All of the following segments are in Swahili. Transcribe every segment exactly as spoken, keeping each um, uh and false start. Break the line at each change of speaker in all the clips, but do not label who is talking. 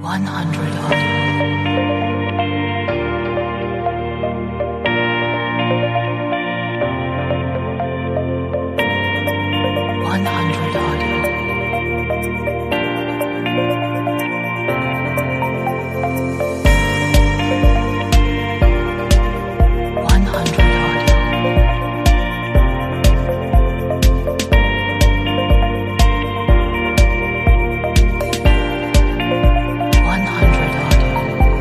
one hundred audio. one hundred audio. one hundred audio. one hundred audio.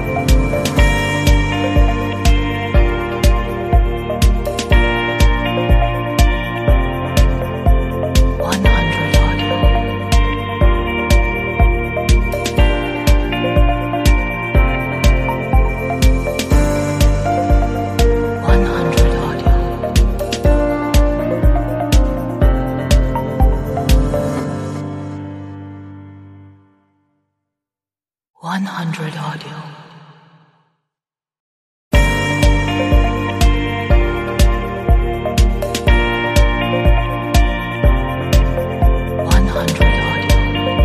one hundred audio. one hundred audio. one hundred audio. one hundred audio.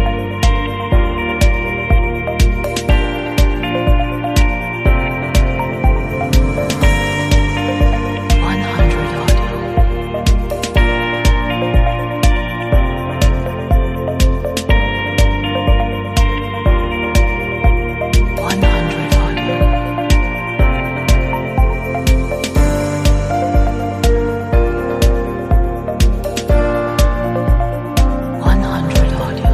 one hundred audio. one hundred audio. one hundred audio.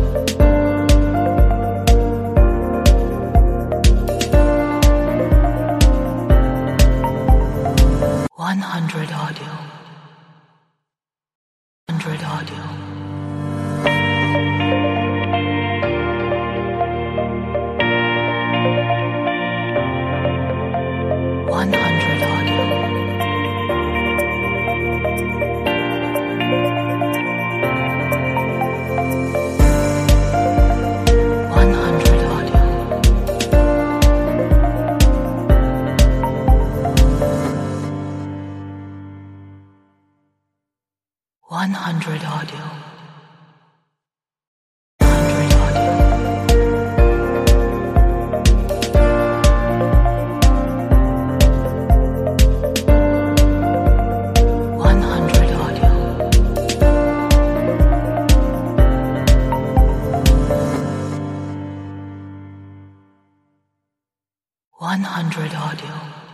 one hundred audio. one hundred audio. one hundred audio. one hundred audio. one hundred audio. one hundred audio. one hundred audio.